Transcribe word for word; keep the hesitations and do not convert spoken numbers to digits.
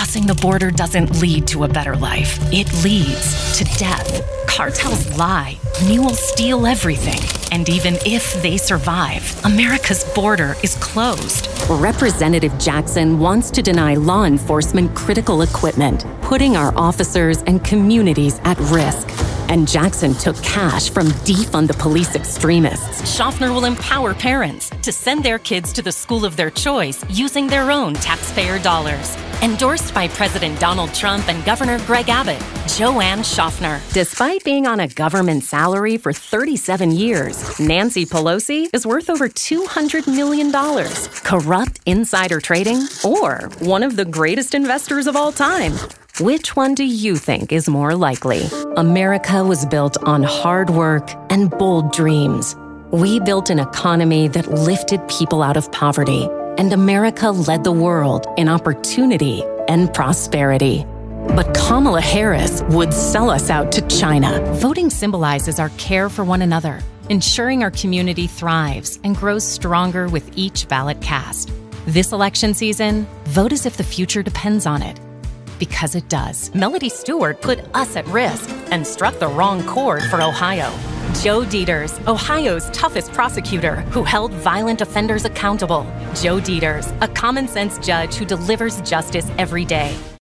Crossing the border doesn't lead to a better life. It leads to death. Cartels lie. Mules steal everything. And even if they survive, America's border is closed. Representative Jackson wants to deny law enforcement critical equipment, putting our officers and communities at risk. And Jackson took cash from defund the police extremists. Schaffner will empower parents to send their kids to the school of their choice using their own taxpayer dollars. Endorsed by President Donald Trump and Governor Greg Abbott, Joanne Schaffner. Despite being on a government salary for thirty-seven years, Nancy Pelosi is worth over two hundred million dollars. Corrupt insider trading or one of the greatest investors of all time? Which one do you think is more likely? America was built on hard work and bold dreams. We built an economy that lifted people out of poverty, and America led the world in opportunity and prosperity. But Kamala Harris would sell us out to China. Voting symbolizes our care for one another, ensuring our community thrives and grows stronger with each ballot cast. This election season, vote as if the future depends on it. Because it does. Melody Stewart put us at risk and struck the wrong chord for Ohio. Joe Deters, Ohio's toughest prosecutor, who held violent offenders accountable. Joe Deters, a common-sense judge who delivers justice every day.